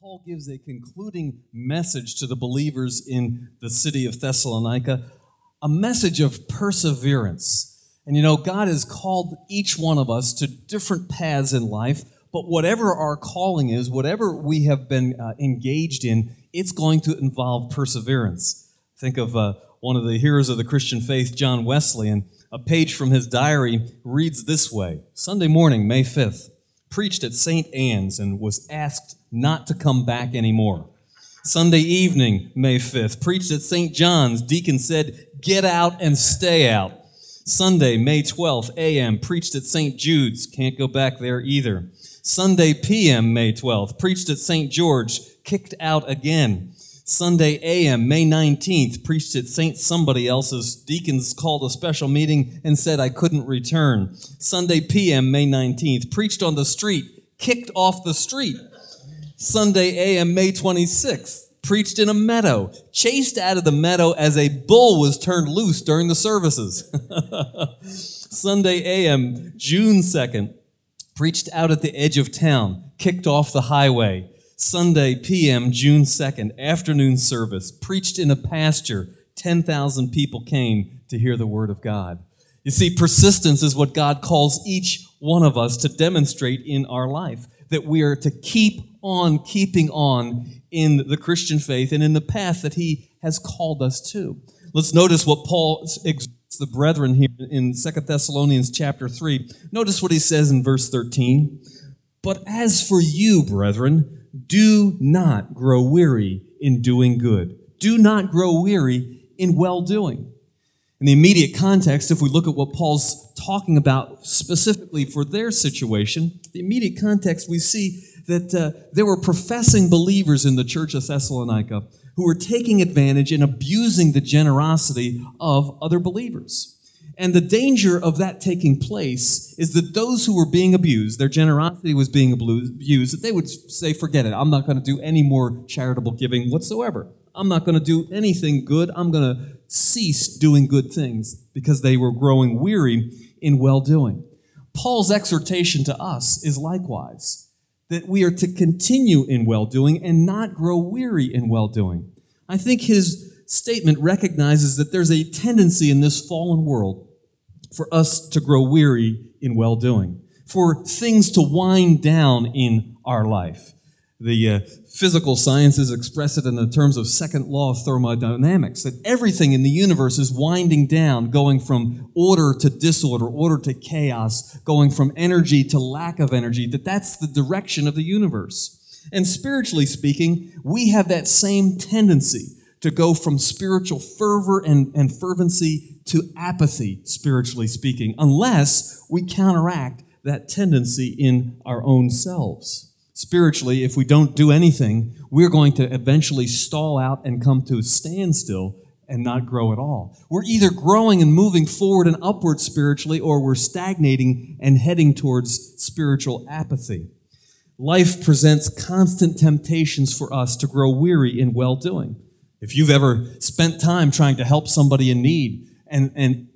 Paul gives a concluding message to the believers in the city of Thessalonica, a message of perseverance. And you know, God has called each one of us to different paths in life, but whatever our calling is, whatever we have been engaged in, it's going to involve perseverance. Think of one of the heroes of the Christian faith, John Wesley, and a page from his diary reads this way: Sunday morning, May 5th, preached at St. Anne's and was asked not to come back anymore. Sunday evening, May 5th, preached at St. John's. Deacon said, "Get out and stay out." Sunday, May 12th, a.m., preached at St. Jude's. Can't go back there either. Sunday p.m., May 12th, preached at St. George. Kicked out again. Sunday a.m., May 19th, preached at St. Somebody Else's. Deacons called a special meeting and said I couldn't return. Sunday p.m., May 19th, preached on the street. Kicked off the street. Sunday a.m., May 26th, preached in a meadow, chased out of the meadow as a bull was turned loose during the services. Sunday a.m., June 2nd, preached out at the edge of town, kicked off the highway. Sunday p.m., June 2nd, afternoon service, preached in a pasture. 10,000 people came to hear the word of God. You see, persistence is what God calls each one of us to demonstrate in our life, that we are to keep on keeping on in the Christian faith and in the path that He has called us to. Let's notice what Paul exhorts the brethren here in 2 Thessalonians chapter 3. Notice what he says in verse 13. "But as for you, brethren, do not grow weary in doing good." Do not grow weary in well-doing. In the immediate context, if we look at what Paul's talking about specifically for their situation, the immediate context, we see that there were professing believers in the church of Thessalonica who were taking advantage and abusing the generosity of other believers. And the danger of that taking place is that those who were being abused, their generosity was being abused, that they would say, forget it, I'm not going to do any more charitable giving whatsoever. I'm not going to do anything good. I'm going to cease doing good things, because they were growing weary in well-doing. Paul's exhortation to us is likewise, that we are to continue in well-doing and not grow weary in well-doing. I think his statement recognizes that there's a tendency in this fallen world for us to grow weary in well-doing, for things to wind down in our life. The physical sciences express it in the terms of second law of thermodynamics, that everything in the universe is winding down, going from order to disorder, order to chaos, going from energy to lack of energy, that's the direction of the universe. And spiritually speaking, we have that same tendency to go from spiritual fervor and fervency to apathy, spiritually speaking, unless we counteract that tendency in our own selves. Spiritually, if we don't do anything, we're going to eventually stall out and come to a standstill and not grow at all. We're either growing and moving forward and upward spiritually, or we're stagnating and heading towards spiritual apathy. Life presents constant temptations for us to grow weary in well-doing. If you've ever spent time trying to help somebody in need and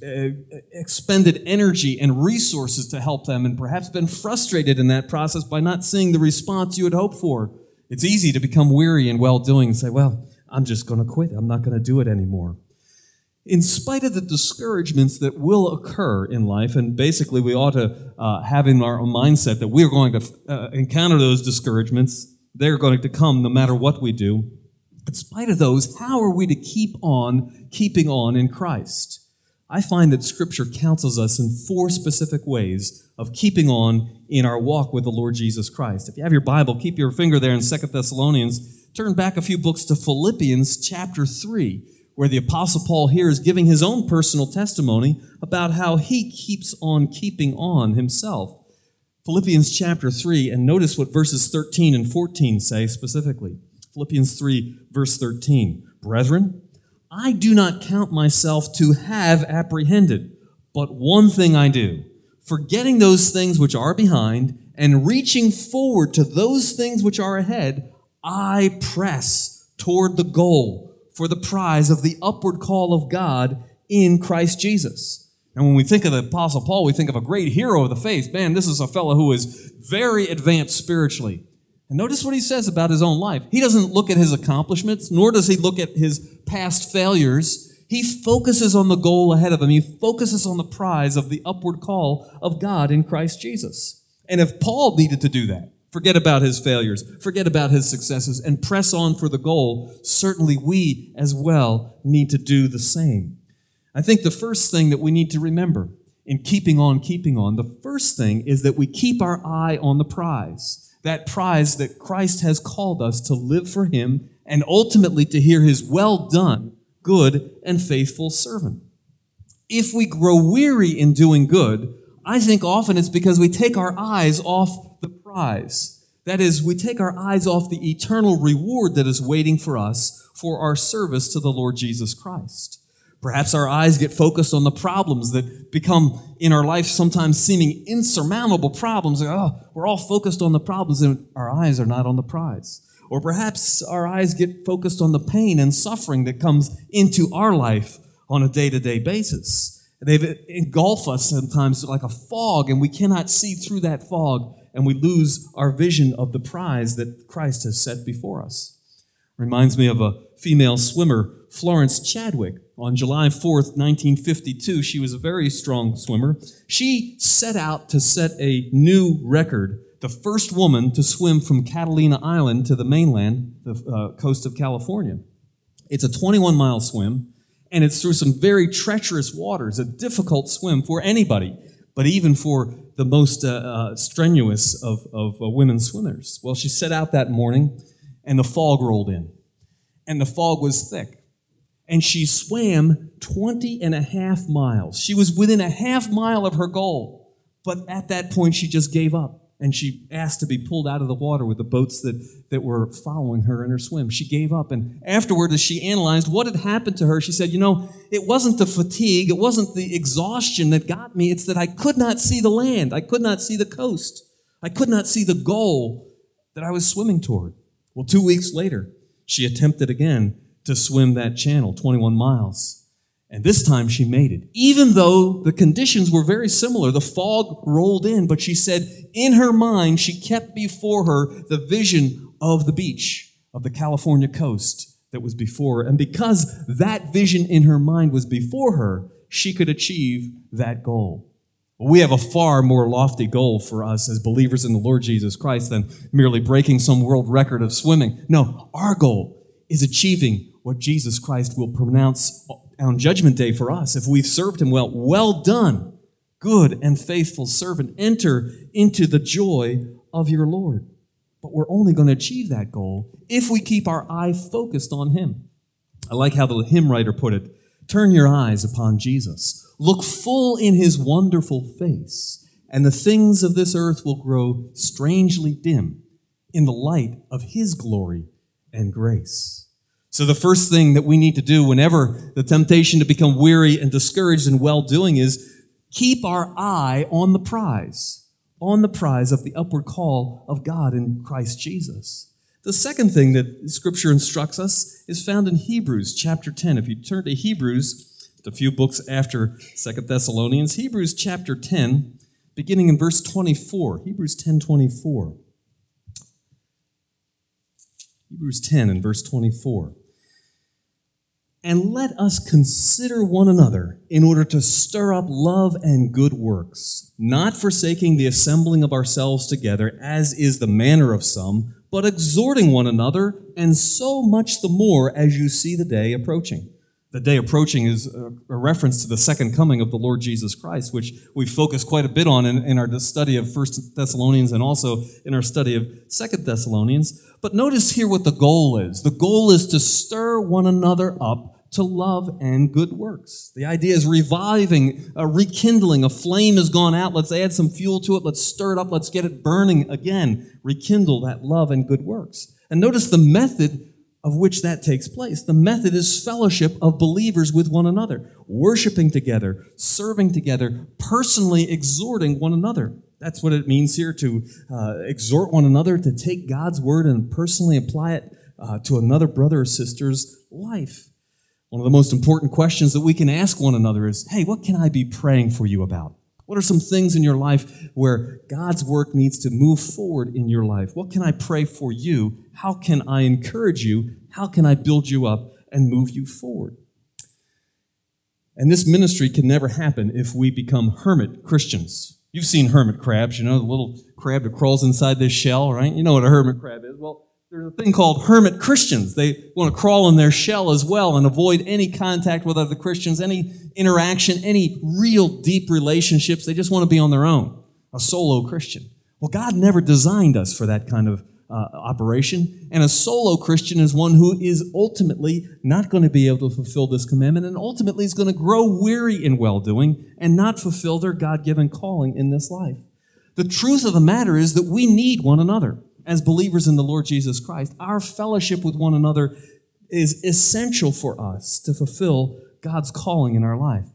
expended energy and resources to help them, and perhaps been frustrated in that process by not seeing the response you had hoped for, it's easy to become weary in well-doing and say, well, I'm just going to quit. I'm not going to do it anymore. In spite of the discouragements that will occur in life, and basically we ought to have in our own mindset that we're going to encounter those discouragements. They're going to come no matter what we do. In spite of those, how are we to keep on keeping on in Christ? I find that Scripture counsels us in 4 specific ways of keeping on in our walk with the Lord Jesus Christ. If you have your Bible, keep your finger there in 2 Thessalonians. Turn back a few books to Philippians chapter 3, where the Apostle Paul here is giving his own personal testimony about how he keeps on keeping on himself. Philippians chapter 3, and notice what verses 13 and 14 say specifically. Philippians 3, verse 13. "Brethren, I do not count myself to have apprehended, but one thing I do, forgetting those things which are behind and reaching forward to those things which are ahead, I press toward the goal for the prize of the upward call of God in Christ Jesus." And when we think of the Apostle Paul, we think of a great hero of the faith. Man, this is a fellow who is very advanced spiritually. And notice what he says about his own life. He doesn't look at his accomplishments, nor does he look at his past failures. He focuses on the goal ahead of him. He focuses on the prize of the upward call of God in Christ Jesus. And if Paul needed to do that, forget about his failures, forget about his successes, and press on for the goal, certainly we as well need to do the same. I think the first thing that we need to remember in keeping on, the first thing is that we keep our eye on the prize. That prize that Christ has called us to live for him and ultimately to hear his well done, good and faithful servant. If we grow weary in doing good, I think often it's because we take our eyes off the prize. That is, we take our eyes off the eternal reward that is waiting for us for our service to the Lord Jesus Christ. Perhaps our eyes get focused on the problems that become in our life sometimes seeming insurmountable problems. We're all focused on the problems and our eyes are not on the prize. Or perhaps our eyes get focused on the pain and suffering that comes into our life on a day-to-day basis. They engulf us sometimes like a fog, and we cannot see through that fog, and we lose our vision of the prize that Christ has set before us. Reminds me of a female swimmer, Florence Chadwick. On July 4th, 1952, she was a very strong swimmer. She set out to set a new record, the first woman to swim from Catalina Island to the mainland, the coast of California. It's a 21-mile swim, and it's through some very treacherous waters, a difficult swim for anybody, but even for the most strenuous of women swimmers. Well, she set out that morning, and the fog rolled in, and the fog was thick. And she swam 20 and a half miles. She was within a half mile of her goal. But at that point, she just gave up. And she asked to be pulled out of the water with the boats that were following her in her swim. She gave up. And afterward, as she analyzed what had happened to her, she said, it wasn't the fatigue, it wasn't the exhaustion that got me. It's that I could not see the land. I could not see the coast. I could not see the goal that I was swimming toward. Well, 2 weeks later, she attempted again to swim that channel, 21 miles. And this time she made it. Even though the conditions were very similar, the fog rolled in, but she said in her mind, she kept before her the vision of the beach, of the California coast that was before her. And because that vision in her mind was before her, she could achieve that goal. Well, we have a far more lofty goal for us as believers in the Lord Jesus Christ than merely breaking some world record of swimming. No, our goal is achieving what Jesus Christ will pronounce on Judgment Day for us if we've served him well. Well done, good and faithful servant. Enter into the joy of your Lord. But we're only going to achieve that goal if we keep our eye focused on him. I like how the hymn writer put it. Turn your eyes upon Jesus. Look full in his wonderful face, and the things of this earth will grow strangely dim in the light of his glory and grace. So the first thing that we need to do whenever the temptation to become weary and discouraged in well-doing is keep our eye on the prize of the upward call of God in Christ Jesus. The second thing that Scripture instructs us is found in Hebrews chapter 10. If you turn to Hebrews, a few books after 2 Thessalonians, Hebrews chapter 10, beginning in verse 24. Hebrews 10:24. Hebrews 10 and verse 24. And let us consider one another in order to stir up love and good works, not forsaking the assembling of ourselves together, as is the manner of some, but exhorting one another, and so much the more as you see the day approaching. The day approaching is a reference to the second coming of the Lord Jesus Christ, which we focus quite a bit on in our study of 1 Thessalonians and also in our study of 2 Thessalonians. But notice here what the goal is. The goal is to stir one another up to love and good works. The idea is reviving, rekindling. A flame has gone out. Let's add some fuel to it. Let's stir it up. Let's get it burning again. Rekindle that love and good works. And notice the method of which that takes place. The method is fellowship of believers with one another, worshiping together, serving together, personally exhorting one another. That's what it means here to exhort one another, to take God's word and personally apply it to another brother or sister's life. One of the most important questions that we can ask one another is, hey, what can I be praying for you about? What are some things in your life where God's work needs to move forward in your life? What can I pray for you? How can I encourage you? How can I build you up and move you forward? And this ministry can never happen if we become hermit Christians. You've seen hermit crabs, the little crab that crawls inside this shell, right? You know what a hermit crab is. Well, there's a thing called hermit Christians. They want to crawl in their shell as well and avoid any contact with other Christians, any interaction, any real deep relationships. They just want to be on their own, a solo Christian. Well, God never designed us for that kind of operation, and a solo Christian is one who is ultimately not going to be able to fulfill this commandment and ultimately is going to grow weary in well-doing and not fulfill their God-given calling in this life. The truth of the matter is that we need one another. As believers in the Lord Jesus Christ, our fellowship with one another is essential for us to fulfill God's calling in our life.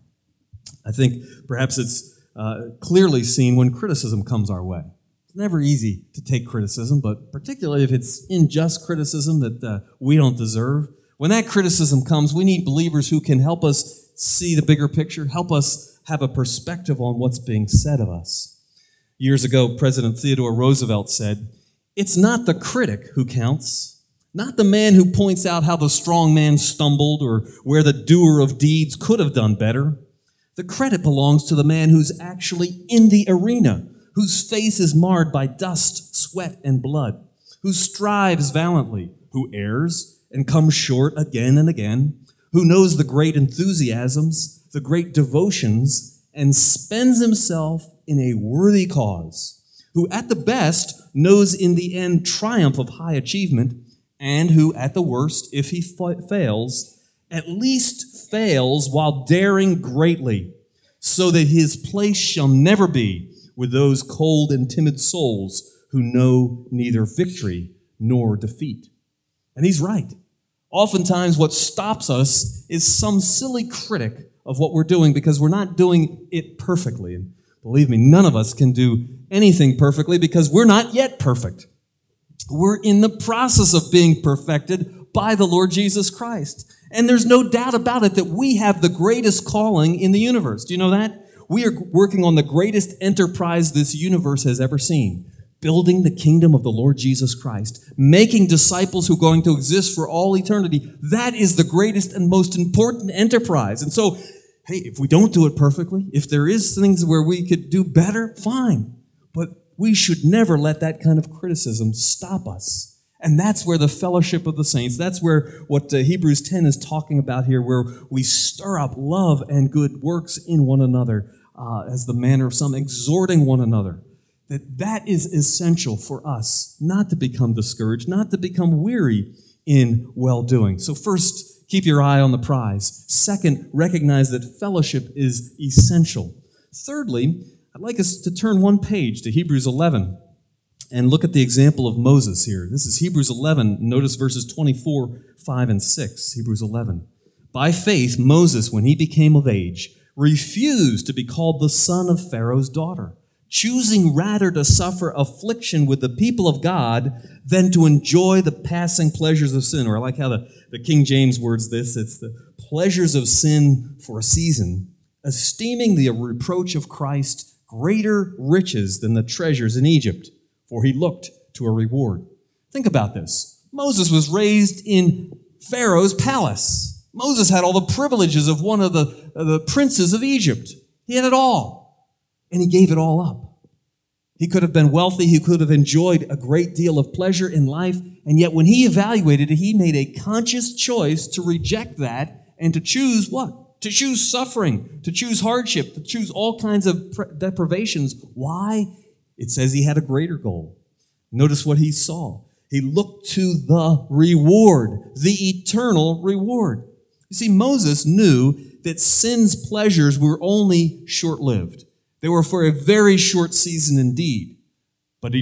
I think perhaps it's clearly seen when criticism comes our way. It's never easy to take criticism, but particularly if it's unjust criticism that we don't deserve. When that criticism comes, we need believers who can help us see the bigger picture, help us have a perspective on what's being said of us. Years ago, President Theodore Roosevelt said, "It's not the critic who counts, not the man who points out how the strong man stumbled or where the doer of deeds could have done better. The credit belongs to the man who's actually in the arena, whose face is marred by dust, sweat, and blood, who strives valiantly, who errs and comes short again and again, who knows the great enthusiasms, the great devotions, and spends himself in a worthy cause, who at the best knows in the end triumph of high achievement, and who at the worst, if he fails, at least fails while daring greatly, so that his place shall never be with those cold and timid souls who know neither victory nor defeat." And he's right. Oftentimes what stops us is some silly critic of what we're doing because we're not doing it perfectly. And believe me, none of us can do anything perfectly because we're not yet perfect. We're in the process of being perfected by the Lord Jesus Christ. And there's no doubt about it that we have the greatest calling in the universe. Do you know that? We are working on the greatest enterprise this universe has ever seen, building the kingdom of the Lord Jesus Christ, making disciples who are going to exist for all eternity. That is the greatest and most important enterprise. And so, hey, if we don't do it perfectly, if there is things where we could do better, fine. But we should never let that kind of criticism stop us. And that's where the fellowship of the saints, that's where what Hebrews 10 is talking about here, where we stir up love and good works in one another, as the manner of some, exhorting one another. That is essential for us, not to become discouraged, not to become weary in well-doing. So first, keep your eye on the prize. Second, recognize that fellowship is essential. Thirdly, I'd like us to turn one page to Hebrews 11 and look at the example of Moses here. This is Hebrews 11. Notice verses 24, 5, and 6. Hebrews 11. "By faith, Moses, when he became of age, refused to be called the son of Pharaoh's daughter, choosing rather to suffer affliction with the people of God than to enjoy the passing pleasures of sin." Or I like how the King James words this. It's the pleasures of sin for a season, esteeming the reproach of Christ greater riches than the treasures in Egypt, for he looked to a reward. Think about this. Moses was raised in Pharaoh's palace. Moses had all the privileges of one of the princes of Egypt. He had it all, and he gave it all up. He could have been wealthy. He could have enjoyed a great deal of pleasure in life, and yet when he evaluated it, he made a conscious choice to reject that and to choose what? To choose suffering, to choose hardship, to choose all kinds of deprivations. Why? It says he had a greater goal. Notice what he saw. He looked to the reward, the eternal reward. You see, Moses knew that sin's pleasures were only short-lived. They were for a very short season indeed. But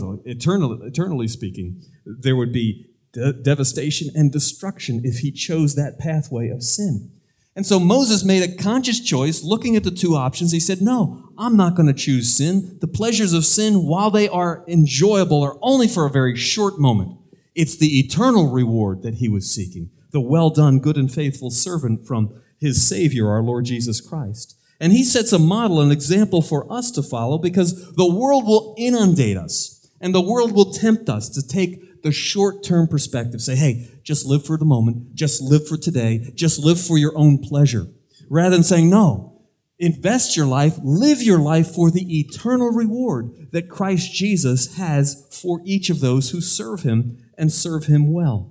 eternally speaking, there would be devastation and destruction if he chose that pathway of sin. And so Moses made a conscious choice, looking at the two options. He said, no, I'm not going to choose sin. The pleasures of sin, while they are enjoyable, are only for a very short moment. It's the eternal reward that he was seeking, the well done, good and faithful servant from his Savior, our Lord Jesus Christ. And he sets a model, an example for us to follow, because the world will inundate us, and the world will tempt us to take the short-term perspective, say, hey, just live for the moment, just live for today, just live for your own pleasure, rather than saying, no, invest your life, live your life for the eternal reward that Christ Jesus has for each of those who serve him and serve him well.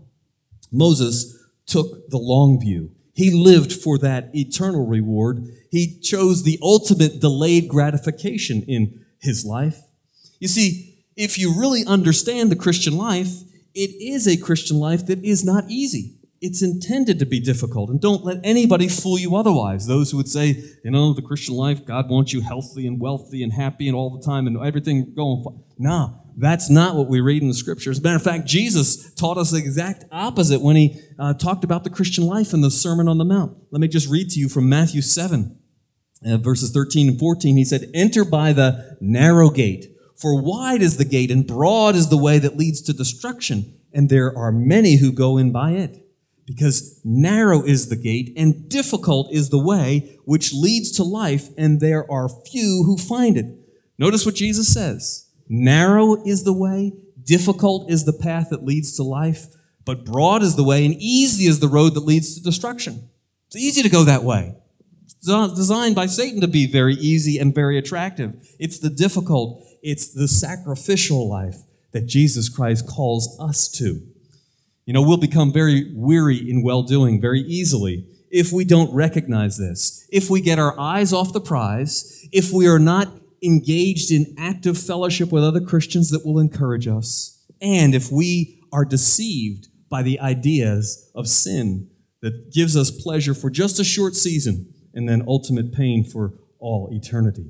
Moses took the long view. He lived for that eternal reward. He chose the ultimate delayed gratification in his life. You see, if you really understand the Christian life, it is a Christian life that is not easy. It's intended to be difficult, and don't let anybody fool you otherwise. Those who would say, the Christian life, God wants you healthy and wealthy and happy and all the time and everything going fine. No, that's not what we read in the Scriptures. As a matter of fact, Jesus taught us the exact opposite when he talked about the Christian life in the Sermon on the Mount. Let me just read to you from Matthew 7, verses 13 and 14. He said, "Enter by the narrow gate. For wide is the gate and broad is the way that leads to destruction, and there are many who go in by it. Because narrow is the gate and difficult is the way which leads to life, and there are few who find it." Notice what Jesus says. Narrow is the way, difficult is the path that leads to life, but broad is the way and easy is the road that leads to destruction. It's easy to go that way. It's designed by Satan to be very easy and very attractive. It's the difficult, it's the sacrificial life that Jesus Christ calls us to. We'll become very weary in well-doing very easily if we don't recognize this. If we get our eyes off the prize, if we are not engaged in active fellowship with other Christians that will encourage us, and if we are deceived by the ideas of sin that gives us pleasure for just a short season and then ultimate pain for all eternity.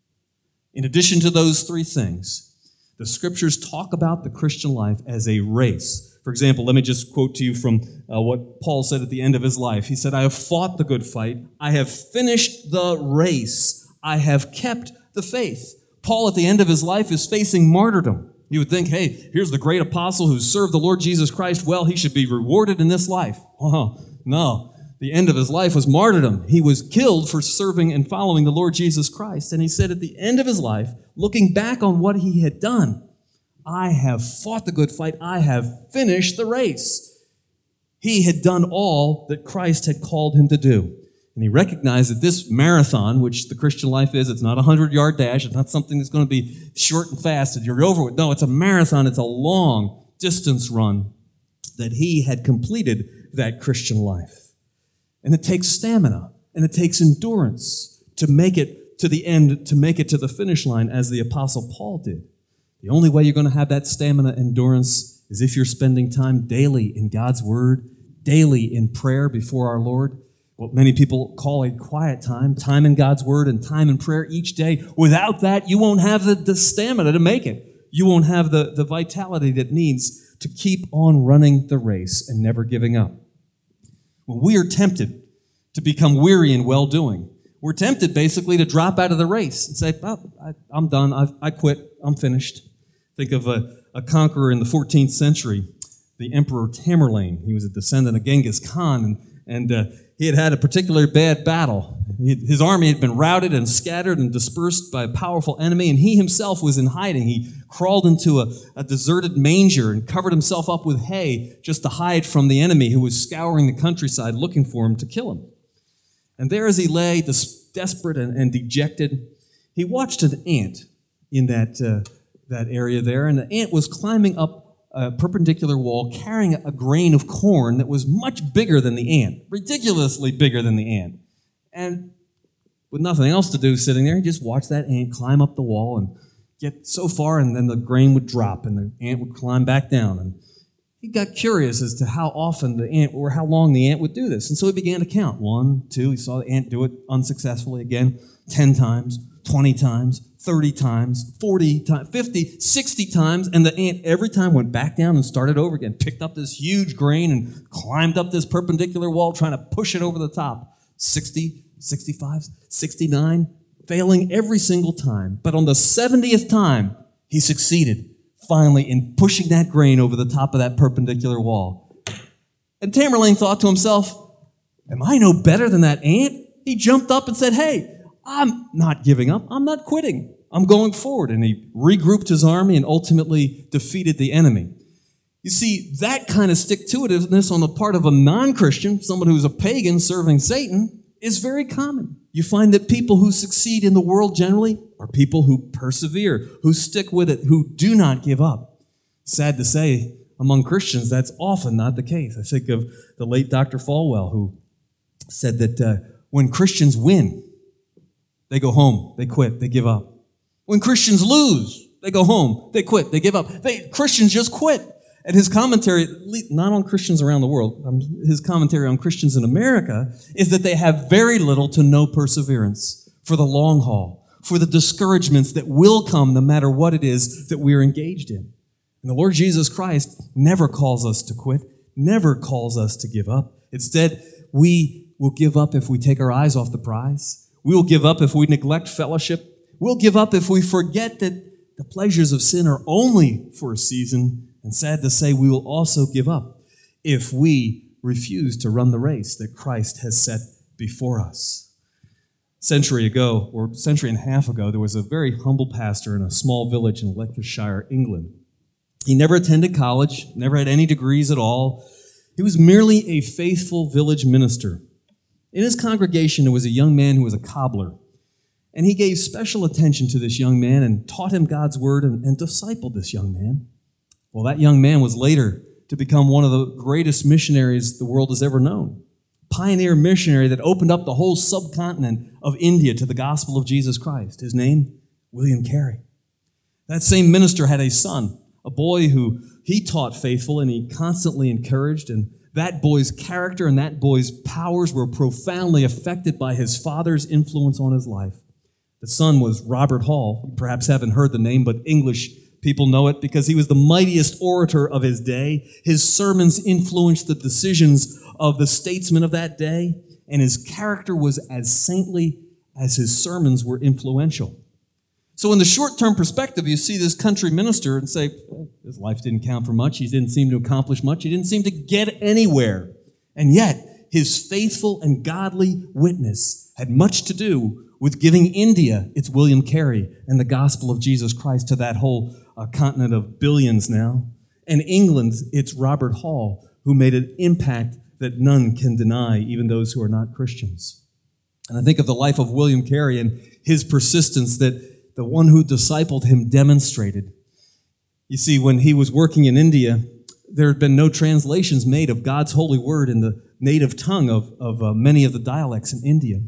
In addition to those three things, the Scriptures talk about the Christian life as a race. For example, let me just quote to you from what Paul said at the end of his life. He said, "I have fought the good fight. I have finished the race. I have kept the faith." Paul, at the end of his life, is facing martyrdom. You would think, hey, here's the great apostle who served the Lord Jesus Christ well. He should be rewarded in this life. Oh, no. The end of his life was martyrdom. He was killed for serving and following the Lord Jesus Christ. And he said at the end of his life, looking back on what he had done, "I have fought the good fight. I have finished the race." He had done all that Christ had called him to do. And he recognized that this marathon, which the Christian life is, it's not a 100-yard dash. It's not something that's going to be short and fast and you're over with. No, it's a marathon. It's a long distance run, that he had completed that Christian life. And it takes stamina and it takes endurance to make it to the end, to make it to the finish line, as the Apostle Paul did. The only way you're going to have that stamina and endurance is if you're spending time daily in God's Word, daily in prayer before our Lord. What many people call a quiet time in God's Word and time in prayer each day. Without that, you won't have the stamina to make it. You won't have the vitality that needs to keep on running the race and never giving up. When we are tempted to become weary in well-doing, we're tempted basically to drop out of the race and say, I'm done, I quit, I'm finished. Think of a conqueror in the 14th century, the Emperor Tamerlane. He was a descendant of Genghis Khan, and he had a particularly bad battle. His army had been routed and scattered and dispersed by a powerful enemy, and he himself was in hiding. He crawled into a deserted manger and covered himself up with hay just to hide from the enemy who was scouring the countryside looking for him to kill him. And there as he lay, desperate and dejected, he watched an ant in that area there, and the ant was climbing up a perpendicular wall carrying a grain of corn that was much bigger than the ant, ridiculously bigger than the ant. And with nothing else to do sitting there, he just watched that ant climb up the wall and get so far, and then the grain would drop and the ant would climb back down. And he got curious as to how often the ant, or how long the ant would do this. And so he began to count. 1, 2, he saw the ant do it unsuccessfully again, 10 times, 20 times, 30 times, 40 times, 50, 60 times, and the ant every time went back down and started over again, picked up this huge grain and climbed up this perpendicular wall trying to push it over the top. 60, 65, 69, failing every single time. But on the 70th time, he succeeded finally in pushing that grain over the top of that perpendicular wall. And Tamerlane thought to himself, am I no better than that ant? He jumped up and said, hey, I'm not giving up. I'm not quitting. I'm going forward. And he regrouped his army and ultimately defeated the enemy. You see, that kind of stick-to-itiveness on the part of a non-Christian, someone who's a pagan serving Satan, is very common. You find that people who succeed in the world generally are people who persevere, who stick with it, who do not give up. Sad to say, among Christians, that's often not the case. I think of the late Dr. Falwell, who said that when Christians win, they go home, they quit, they give up. When Christians lose, they go home, they quit, they give up. Christians just quit. And his commentary, not on Christians around the world, his commentary on Christians in America is that they have very little to no perseverance for the long haul, for the discouragements that will come no matter what it is that we are engaged in. And the Lord Jesus Christ never calls us to quit, never calls us to give up. Instead, we will give up if we take our eyes off the prize. We will give up if we neglect fellowship. We'll give up if we forget that the pleasures of sin are only for a season. And sad to say, we will also give up if we refuse to run the race that Christ has set before us. A century and a half ago, there was a very humble pastor in a small village in Leicestershire, England. He never attended college, never had any degrees at all. He was merely a faithful village minister. In his congregation, there was a young man who was a cobbler. And he gave special attention to this young man and taught him God's word and discipled this young man. Well, that young man was later to become one of the greatest missionaries the world has ever known. Pioneer missionary that opened up the whole subcontinent of India to the gospel of Jesus Christ. His name, William Carey. That same minister had a son, a boy who he taught faithful and he constantly encouraged. And that boy's character and that boy's powers were profoundly affected by his father's influence on his life. The son was Robert Hall. You perhaps haven't heard the name, but English people know it because he was the mightiest orator of his day. His sermons influenced the decisions of the statesmen of that day, and his character was as saintly as his sermons were influential. So in the short-term perspective, you see this country minister and say, well, his life didn't count for much. He didn't seem to accomplish much. He didn't seem to get anywhere. And yet, his faithful and godly witness had much to do with giving India its William Carey and the gospel of Jesus Christ to that whole continent of billions now, and England its Robert Hall, who made an impact that none can deny, even those who are not Christians. And I think of the life of William Carey and his persistence that the one who discipled him demonstrated. You see, when he was working in India, there had been no translations made of God's holy word in the native tongue of many of the dialects in India.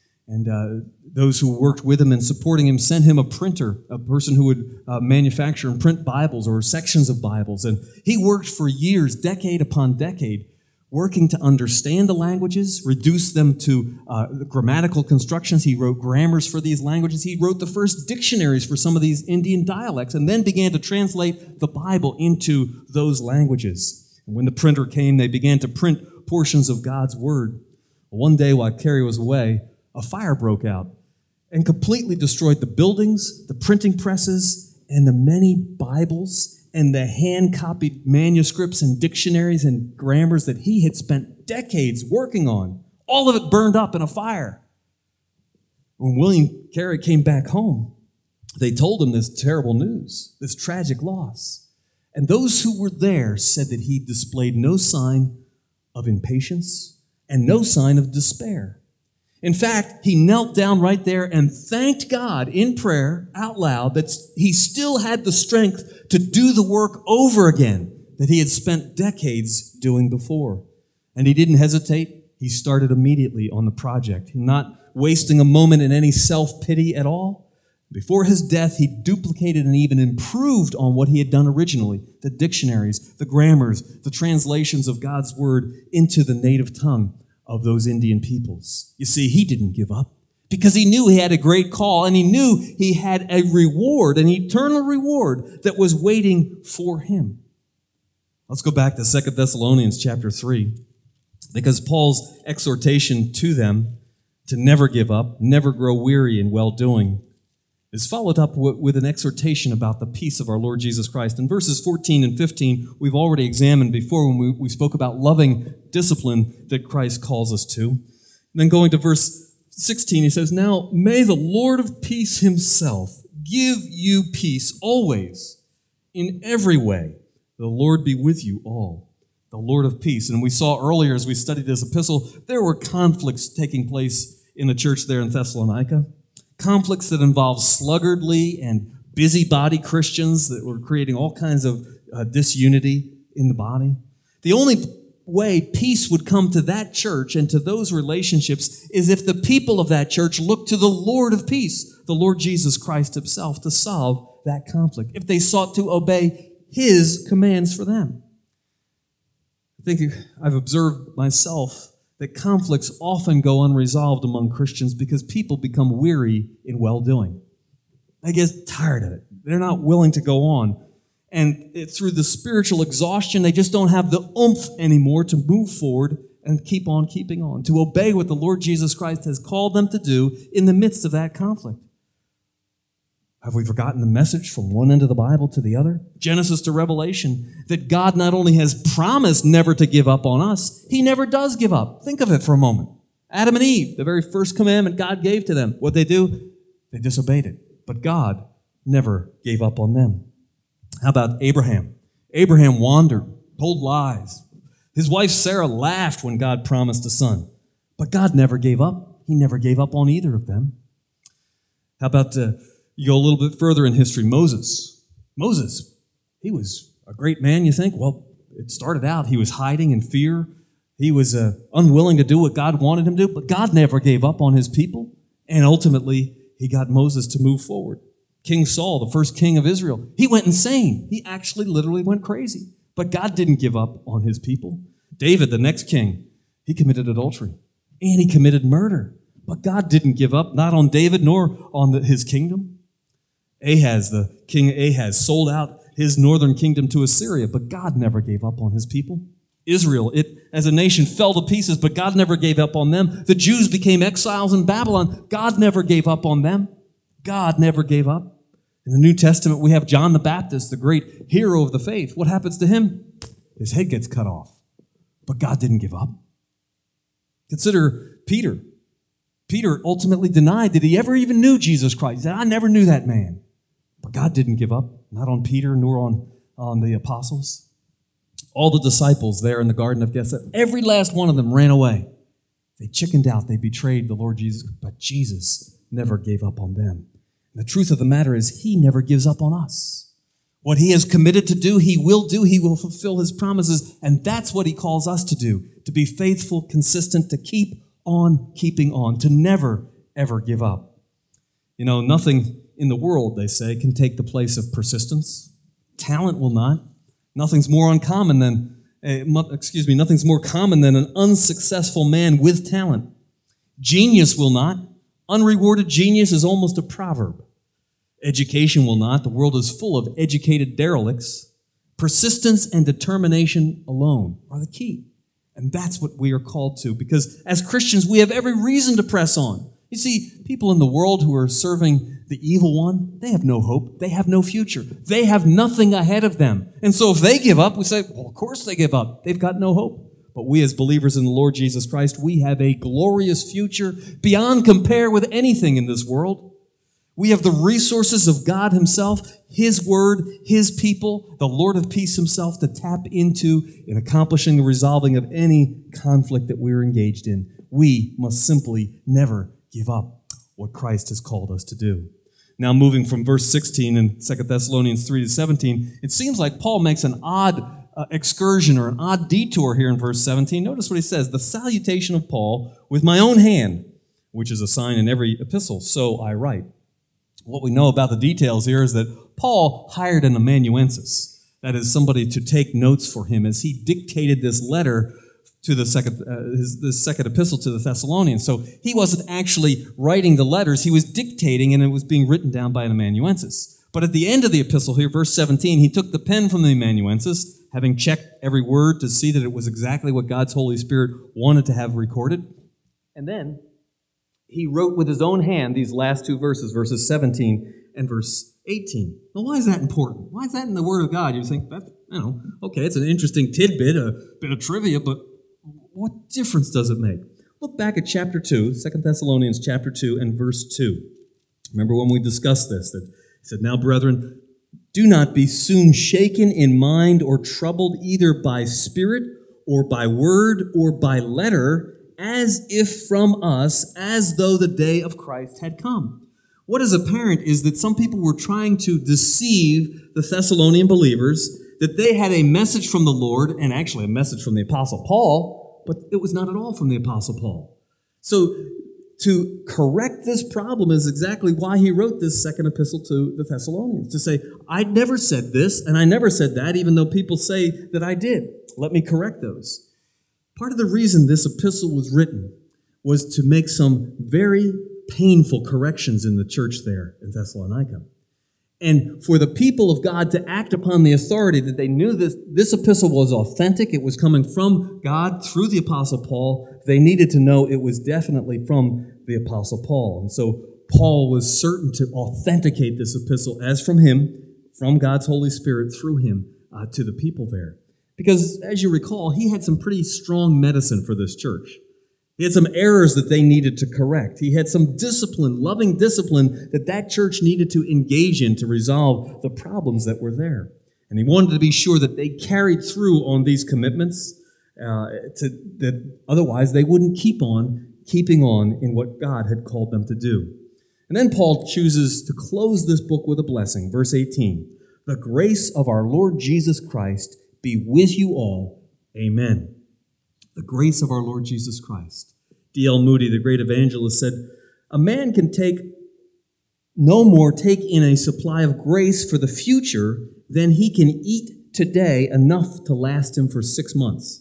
And those who worked with him and supporting him sent him a printer, a person who would manufacture and print Bibles or sections of Bibles. And he worked for years, decade upon decade, working to understand the languages, reduce them to grammatical constructions. He wrote grammars for these languages. He wrote the first dictionaries for some of these Indian dialects and then began to translate the Bible into those languages. And when the printer came, they began to print portions of God's Word. One day while Carey was away, a fire broke out and completely destroyed the buildings, the printing presses, and the many Bibles and the hand-copied manuscripts and dictionaries and grammars that he had spent decades working on. All of it burned up in a fire. When William Carey came back home, they told him this terrible news, this tragic loss. And those who were there said that he displayed no sign of impatience and no sign of despair. In fact, he knelt down right there and thanked God in prayer out loud that he still had the strength to do the work over again that he had spent decades doing before. And he didn't hesitate. He started immediately on the project, not wasting a moment in any self-pity at all. Before his death, he duplicated and even improved on what he had done originally, the dictionaries, the grammars, the translations of God's word into the native tongue of those Indian peoples. You see, he didn't give up because he knew he had a great call and he knew he had a reward, an eternal reward that was waiting for him. Let's go back to 2 Thessalonians chapter 3, because Paul's exhortation to them to never give up, never grow weary in well-doing, is followed up with an exhortation about the peace of our Lord Jesus Christ. In verses 14 and 15, we've already examined before when we spoke about loving discipline that Christ calls us to. And then going to verse 16, he says, "Now may the Lord of peace himself give you peace always, in every way. The Lord be with you all." The Lord of peace. And we saw earlier as we studied this epistle, there were conflicts taking place in the church there in Thessalonica. Conflicts that involved sluggardly and busybody Christians that were creating all kinds of disunity in the body. The only way peace would come to that church and to those relationships is if the people of that church looked to the Lord of peace, the Lord Jesus Christ himself, to solve that conflict, if they sought to obey his commands for them. I think I've observed myself that conflicts often go unresolved among Christians because people become weary in well-doing. They get tired of it. They're not willing to go on. And through the spiritual exhaustion, they just don't have the oomph anymore to move forward and keep on keeping on, to obey what the Lord Jesus Christ has called them to do in the midst of that conflict. Have we forgotten the message from one end of the Bible to the other? Genesis to Revelation, that God not only has promised never to give up on us, he never does give up. Think of it for a moment. Adam and Eve, the very first commandment God gave to them, what'd they do? They disobeyed it. But God never gave up on them. How about Abraham? Abraham wandered, told lies. His wife Sarah laughed when God promised a son. But God never gave up. He never gave up on either of them. How about you go a little bit further in history, Moses. Moses, he was a great man, you think? Well, it started out, he was hiding in fear. He was unwilling to do what God wanted him to do, but God never gave up on his people. And ultimately, he got Moses to move forward. King Saul, the first king of Israel, he went insane. He actually literally went crazy. But God didn't give up on his people. David, the next king, he committed adultery. And he committed murder. But God didn't give up, not on David nor on his kingdom. Ahaz, the king Ahaz, sold out his northern kingdom to Assyria, but God never gave up on his people. Israel, it as a nation fell to pieces, but God never gave up on them. The Jews became exiles in Babylon. God never gave up on them. God never gave up. In the New Testament, we have John the Baptist, the great hero of the faith. What happens to him? His head gets cut off. But God didn't give up. Consider Peter. Peter ultimately denied that he ever even knew Jesus Christ. He said, "I never knew that man." But God didn't give up, not on Peter nor on the apostles. All the disciples there in the Garden of Gethsemane, every last one of them ran away. They chickened out. They betrayed the Lord Jesus. But Jesus never gave up on them. And the truth of the matter is, he never gives up on us. What he has committed to do, he will do. He will fulfill his promises. And that's what he calls us to do, to be faithful, consistent, to keep on keeping on, to never, ever give up. You know, nothing in the world, they say, can take the place of persistence. Talent will not. Nothing's more common than an unsuccessful man with talent. Genius will not. Unrewarded genius is almost a proverb. Education will not. The world is full of educated derelicts. Persistence and determination alone are the key. And that's what we are called to, because as Christians, we have every reason to press on. You see, people in the world who are serving the evil one, they have no hope. They have no future. They have nothing ahead of them. And so if they give up, we say, well, of course they give up. They've got no hope. But we as believers in the Lord Jesus Christ, we have a glorious future beyond compare with anything in this world. We have the resources of God himself, his word, his people, the Lord of peace himself to tap into in accomplishing the resolving of any conflict that we're engaged in. We must simply never give up what Christ has called us to do. Now, moving from verse 16 in 2 Thessalonians 3 to 17, it seems like Paul makes an odd excursion or an odd detour here in verse 17. Notice what he says, "The salutation of Paul with my own hand, which is a sign in every epistle, so I write." What we know about the details here is that Paul hired an amanuensis, that is, somebody to take notes for him as he dictated this letter to the second epistle to the Thessalonians. So he wasn't actually writing the letters, he was dictating, and it was being written down by an amanuensis. But at the end of the epistle here, verse 17, he took the pen from the amanuensis, having checked every word to see that it was exactly what God's Holy Spirit wanted to have recorded. And then he wrote with his own hand these last two verses, verses 17 and verse 18. Now, why is that important? Why is that in the Word of God? You think, okay, it's an interesting tidbit, a bit of trivia, but what difference does it make? Look back at chapter 2, 2 Thessalonians chapter 2 and verse 2. Remember when we discussed this, that he said, "Now, brethren, do not be soon shaken in mind or troubled either by spirit or by word or by letter, as if from us, as though the day of Christ had come." What is apparent is that some people were trying to deceive the Thessalonian believers, that they had a message from the Lord, and actually a message from the Apostle Paul, but it was not at all from the Apostle Paul. So to correct this problem is exactly why he wrote this second epistle to the Thessalonians, to say, I never said this, and I never said that, even though people say that I did. Let me correct those. Part of the reason this epistle was written was to make some very painful corrections in the church there in Thessalonica. And for the people of God to act upon the authority that they knew this epistle was authentic, it was coming from God through the Apostle Paul, they needed to know it was definitely from the Apostle Paul. And so Paul was certain to authenticate this epistle as from him, from God's Holy Spirit through him to the people there. Because as you recall, he had some pretty strong medicine for this church. He had some errors that they needed to correct. He had some discipline, loving discipline that church needed to engage in to resolve the problems that were there. And he wanted to be sure that they carried through on these commitments, that otherwise they wouldn't keeping on in what God had called them to do. And then Paul chooses to close this book with a blessing. Verse 18, "The grace of our Lord Jesus Christ be with you all. Amen." The grace of our Lord Jesus Christ. D.L. Moody, the great evangelist, said, "A man can no more take in a supply of grace for the future than he can eat today enough to last him for 6 months.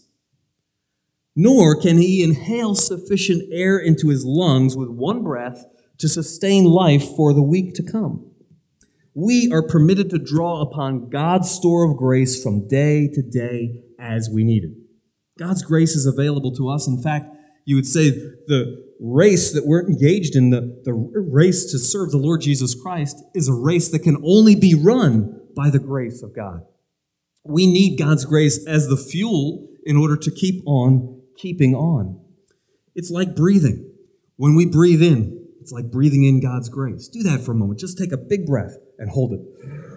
Nor can he inhale sufficient air into his lungs with one breath to sustain life for the week to come. We are permitted to draw upon God's store of grace from day to day as we need it. God's grace is available to us. In fact, you would say the race that we're engaged in, the race to serve the Lord Jesus Christ, is a race that can only be run by the grace of God. We need God's grace as the fuel in order to keep on keeping on. It's like breathing. When we breathe in, it's like breathing in God's grace. Do that for a moment. Just take a big breath and hold it.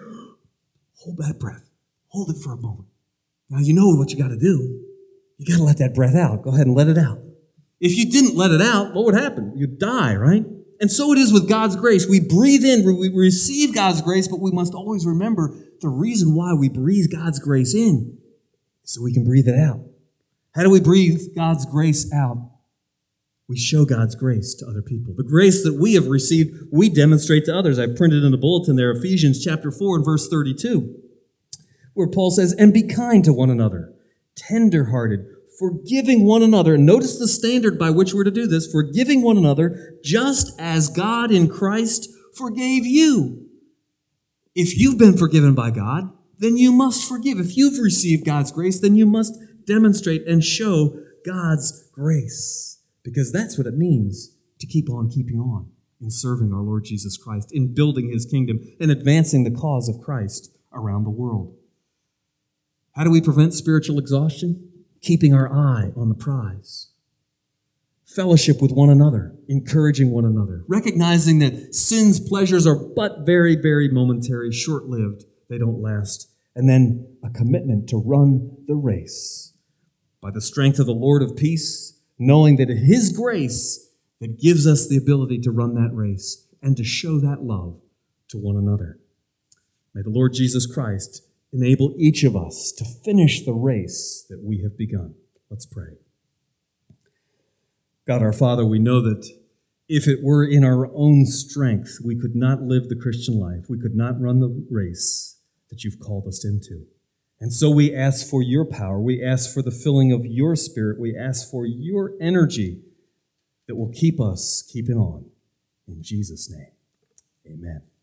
Hold that breath. Hold it for a moment. Now you know what you got to do. You got to let that breath out. Go ahead and let it out. If you didn't let it out, what would happen? You'd die, right? And so it is with God's grace. We breathe in, we receive God's grace, but we must always remember the reason why we breathe God's grace in is so we can breathe it out. How do we breathe God's grace out? We show God's grace to other people. The grace that we have received, we demonstrate to others. I printed in the bulletin there, Ephesians chapter 4 and verse 32, where Paul says, "And be kind to one another, tender-hearted, forgiving one another." And notice the standard by which we're to do this, forgiving one another, just as God in Christ forgave you. If you've been forgiven by God, then you must forgive. If you've received God's grace, then you must demonstrate and show God's grace. Because that's what it means to keep on keeping on in serving our Lord Jesus Christ, in building his kingdom, and advancing the cause of Christ around the world. How do we prevent spiritual exhaustion? Keeping our eye on the prize. Fellowship with one another, encouraging one another, recognizing that sin's pleasures are but very, very momentary, short-lived, they don't last, and then a commitment to run the race by the strength of the Lord of peace, knowing that it is his grace that gives us the ability to run that race and to show that love to one another. May the Lord Jesus Christ enable each of us to finish the race that we have begun. Let's pray. God our Father, we know that if it were in our own strength, we could not live the Christian life. We could not run the race that you've called us into. And so we ask for your power. We ask for the filling of your Spirit. We ask for your energy that will keep us keeping on. In Jesus' name, amen.